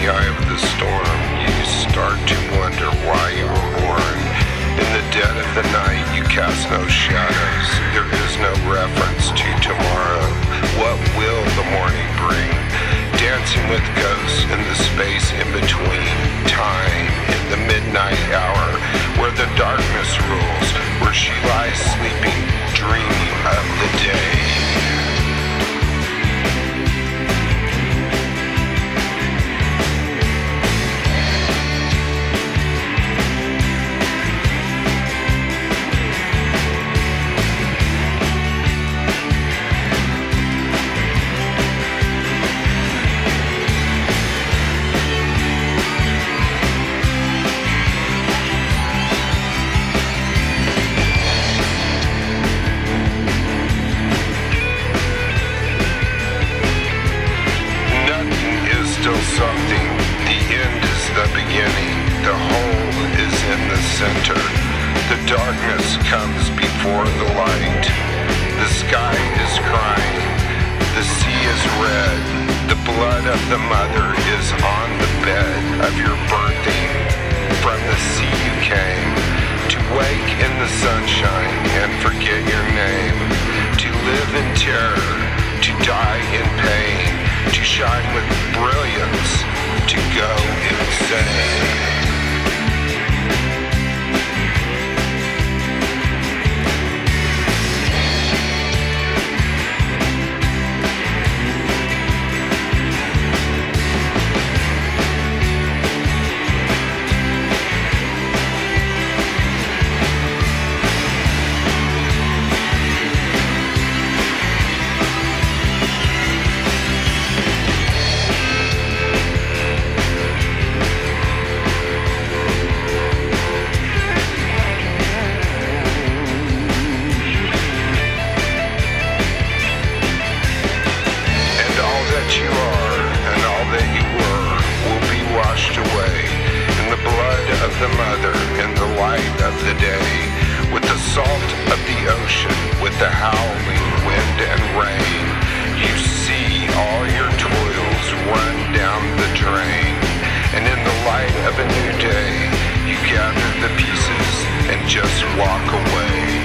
eye of the storm, you start to wonder why you were born. In the dead of the night, you cast no shadows. There is no reference to tomorrow. What will the morning bring? Dancing with ghosts in the space in between. Time in the midnight hour, where the darkness rules, where she lies sleeping, dreaming of the day. Something. The end is the beginning. The whole is in the center. The darkness comes before the light. The sky is crying. The sea is red. The blood of the mother is on the bed of your birthing. From the sea you came. To wake in the sunshine and forget your name. To live in terror. To die in pain. To shine with brilliance, to go insane. You are, and all that you were, will be washed away in the blood of the mother, in the light of the day, with the salt of the ocean, with the howling wind and rain. You see all your toils run down the drain, and in the light of a new day, you gather the pieces and just walk away.